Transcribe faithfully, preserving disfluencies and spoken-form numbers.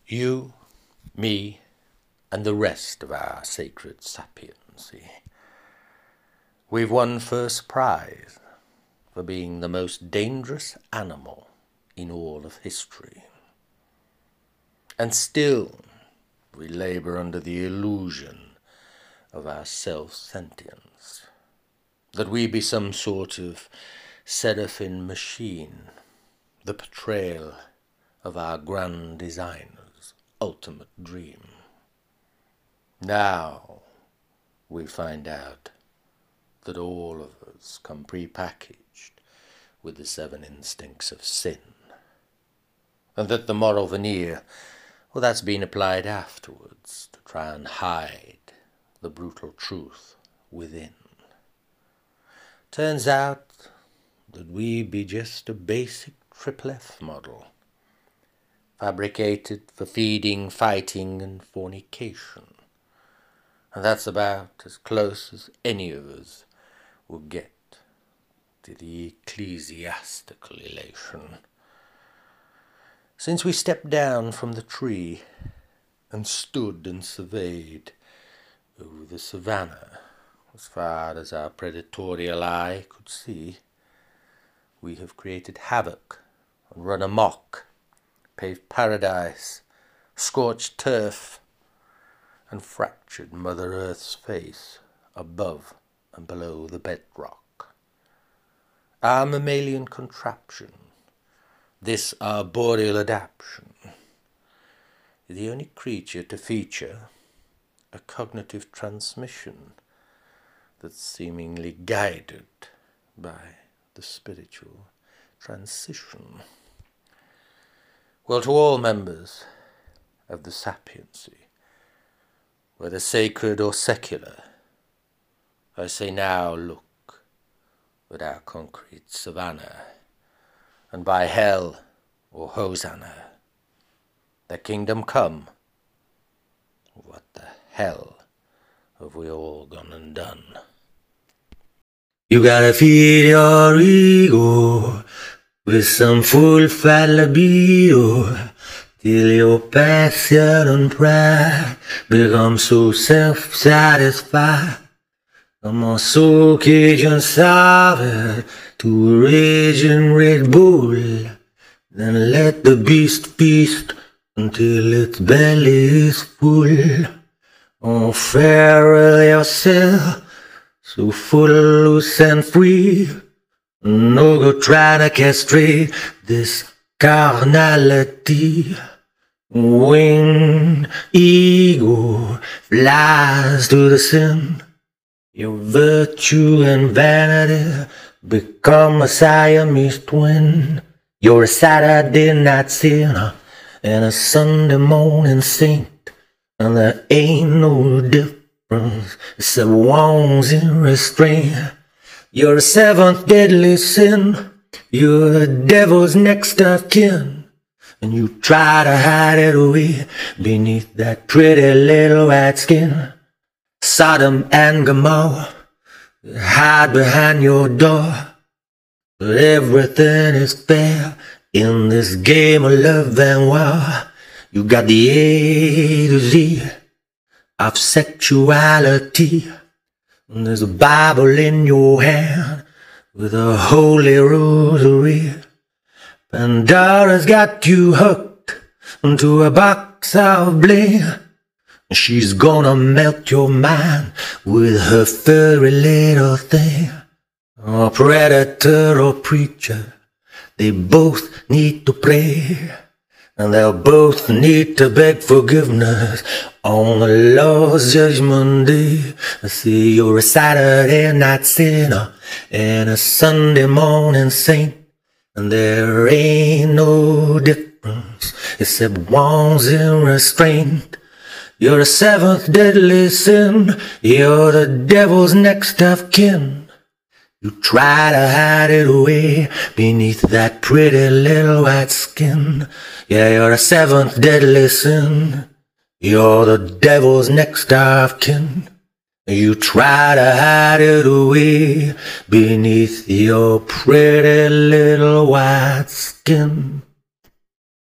You, me, and the rest of our sacred sapiency. We've won first prize for being the most dangerous animal in all of history. And still we labour under the illusion of our self-sentience, that we be some sort of seraphim machine, the portrayal of our grand designer's ultimate dream. Now we find out that all of us come pre-packaged with the seven instincts of sin, and that the moral veneer, well, that's been applied afterwards to try and hide the brutal truth within. Turns out that we be just a basic triple F model, fabricated for feeding, fighting, and fornication. And that's about as close as any of us will get to the ecclesiastical elation. Since we stepped down from the tree and stood and surveyed over the savannah as far as our predatorial eye could see, we have created havoc and run amok, paved paradise, scorched turf, and fractured Mother Earth's face above and below the bedrock. Our mammalian contraption, this arboreal adaptation, is the only creature to feature a cognitive transmission that's seemingly guided by the spiritual transition. Well, to all members of the sapiency, whether sacred or secular, I say now look at our concrete savannah, and by hell or Hosanna, the kingdom come. What the hell have we all gone and done? You gotta feed your ego with some full fat libido, till your passion and pride become so self-satisfied. Come on, so Cajun sour to a raging Red Bull, then let the beast feast until its belly is full. Oh, farewell yourself, so full, loose and free. No go try to castrate this carnality. Winged ego flies to the sin. Your virtue and vanity become a Siamese twin. You're a Saturday night sinner and a Sunday morning saint, and there ain't no difference except one's in restraint. You're a seventh deadly sin. You're the devil's next of kin, and you try to hide it away beneath that pretty little white skin. Sodom and Gomorrah hide behind your door, but everything is fair in this game of love and war. You got the A to Z of sexuality, and there's a Bible in your hand with a holy rosary. Pandora's got you hooked into a box of bling. She's gonna melt your mind with her furry little thing. Oh, predator or preacher, they both need to pray, and they'll both need to beg forgiveness on the Lord's judgment day. I see you're a Saturday night sinner and a Sunday morning saint, and there ain't no difference except one's in restraint. You're a seventh deadly sin. You're the devil's next of kin. You try to hide it away beneath that pretty little white skin. Yeah, you're a seventh deadly sin. You're the devil's next of kin. You try to hide it away beneath your pretty little white skin.